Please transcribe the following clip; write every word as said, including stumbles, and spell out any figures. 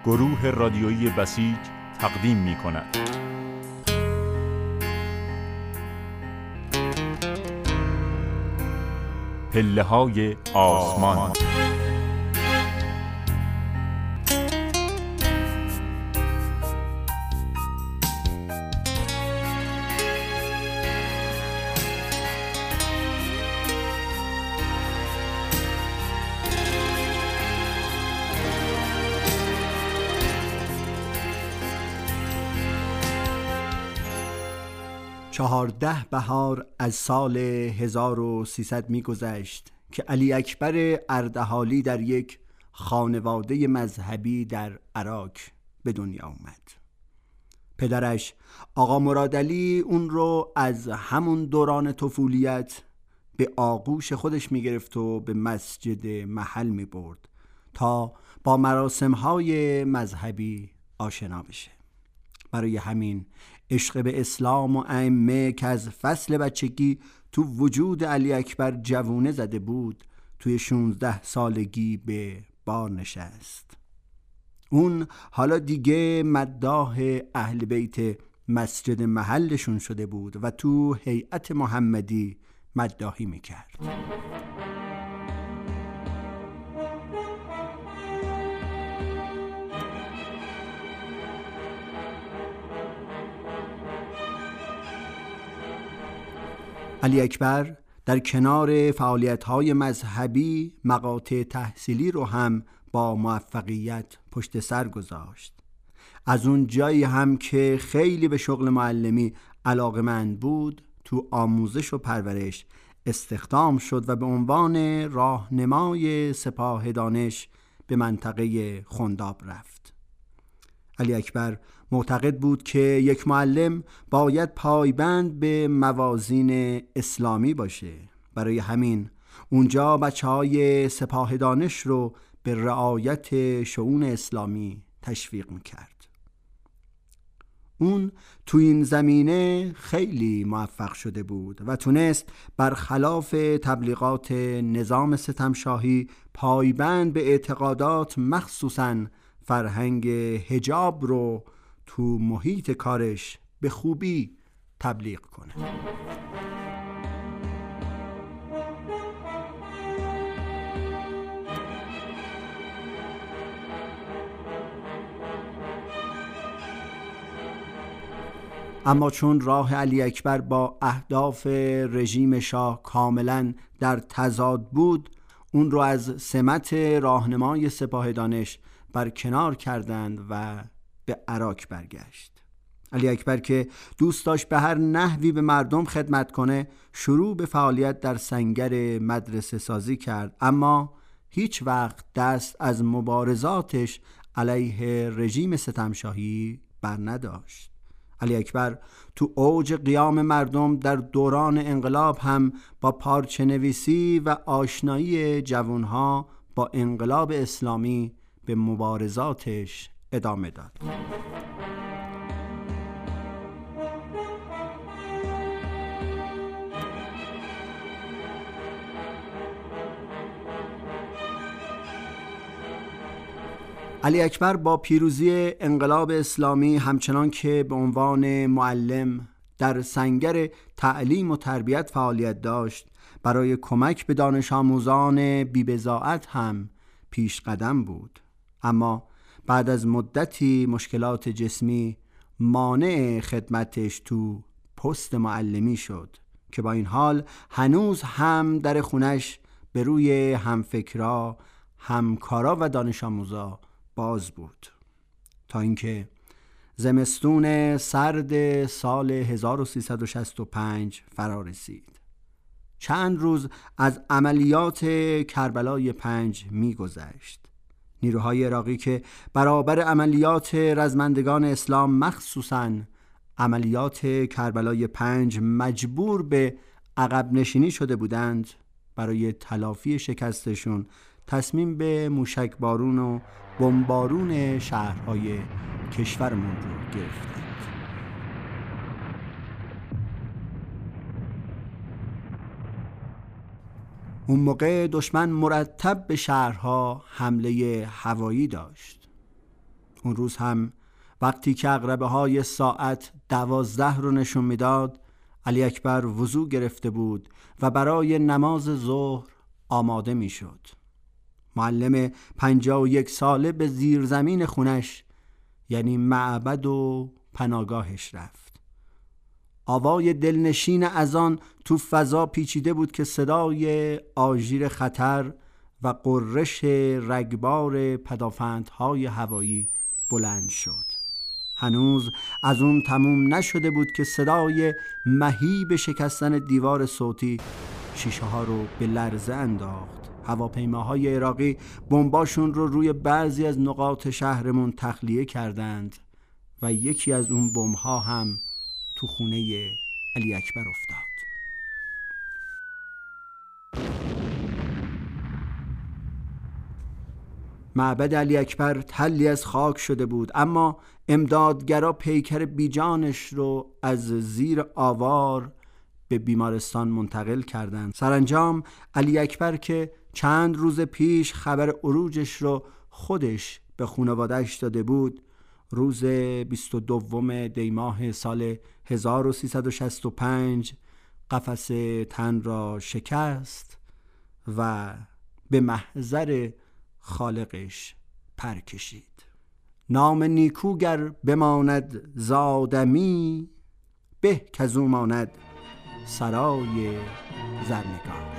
گروه رادیویی بسیج تقدیم می کند. پله های آسمان. چهارده بهار از سال هزار و سیصد می گذشت که علی اکبر اردهالی در یک خانواده مذهبی در عراق به دنیا آمد. پدرش آقا مرادعلی اون رو از همون دوران طفولیت به آغوش خودش می گرفت و به مسجد محل می برد تا با مراسم‌های مذهبی آشنا بشه. برای همین عشق به اسلام و ائمه که از فصل بچگی تو وجود علی اکبر جوونه زده بود، توی شانزده سالگی به بار نشست. اون حالا دیگه مداح اهل بیت مسجد محلشون شده بود و تو هیئت محمدی مداحی میکرد. علی اکبر در کنار فعالیت‌های مذهبی مقاطع تحصیلی رو هم با موفقیت پشت سر گذاشت. از اون جایی هم که خیلی به شغل معلمی علاقه‌مند بود، تو آموزش و پرورش استخدام شد و به عنوان راهنمای سپاه دانش به منطقه خنداب رفت. علی اکبر معتقد بود که یک معلم باید پایبند به موازین اسلامی باشه. برای همین اونجا بچه‌های سپاه دانش رو به رعایت شؤون اسلامی تشویق میکرد. اون تو این زمینه خیلی موفق شده بود و تونست برخلاف تبلیغات نظام ستمشاهی پایبند به اعتقادات مخصوصاً فرهنگ حجاب رو تو محیط کارش به خوبی تبلیغ کنه. اما چون راه علی اکبر با اهداف رژیم شاه کاملا در تضاد بود، اون رو از سمت راهنمای سپاه دانش برکنار کردند و به عراق برگشت. علی اکبر که دوست داشت به هر نحوی به مردم خدمت کنه، شروع به فعالیت در سنگر مدرسه سازی کرد، اما هیچ وقت دست از مبارزاتش علیه رژیم ستمشاهی بر نداشت. علی اکبر تو اوج قیام مردم در دوران انقلاب هم با پارچه نویسی و آشنایی جوانها با انقلاب اسلامی به مبارزاتش ادامه داد. علی اکبر با پیروزی انقلاب اسلامی همچنان که به عنوان معلم در سنگر تعلیم و تربیت فعالیت داشت، برای کمک به دانش آموزان بی‌بضاعت هم پیش قدم بود. اما بعد از مدتی مشکلات جسمی مانع خدمتش تو پست معلمی شد که با این حال هنوز هم در خونش به روی همفکرا، همکارا و دانش آموزا باز بود، تا اینکه زمستون سرد سال هزار و سیصد و شصت و پنج فرا رسید. چند روز از عملیات کربلای پنج می گذشت. نیروهای عراقی که برابر عملیات رزمندگان اسلام مخصوصاً عملیات کربلای پنج مجبور به عقب نشینی شده بودند، برای تلافی شکستشون تصمیم به موشک بارون و بمبارون شهرهای کشورمون رو گرفتند. اون موقع دشمن مرتب به شهرها حمله هوایی داشت. اون روز هم وقتی که عقربه های ساعت دوازده رو نشون میداد، علی اکبر وضو گرفته بود و برای نماز ظهر آماده میشد. معلم پنجاه و یک ساله به زیرزمین خونش یعنی معبد و پناگاهش رفت. آوای دلنشین اذان تو فضا پیچیده بود که صدای آژیر خطر و قررش رگبار پدافندهای هوایی بلند شد. هنوز از اون تموم نشده بود که صدای مهیب شکستن دیوار صوتی شیشه ها رو به لرزه انداخت. هواپیماهای عراقی بمباشون رو روی بعضی از نقاط شهرمون تخلیه کردند و یکی از اون بمب‌ها هم تو خونه علی اکبر افتاد. معبد علی اکبر تلی از خاک شده بود، اما امدادگرا پیکر بیجانش رو از زیر آوار به بیمارستان منتقل کردند. سرانجام علی اکبر که چند روز پیش خبر عروجش رو خودش به خانواده‌اش داده بود، روز بیست و دوم دی ماه سال هزار و سیصد و شصت و پنج قفس تن را شکست و به محضر خالقش پر کشید. نام نیکوگر بماند زادمی، به کزو ماند سرای زرنگار.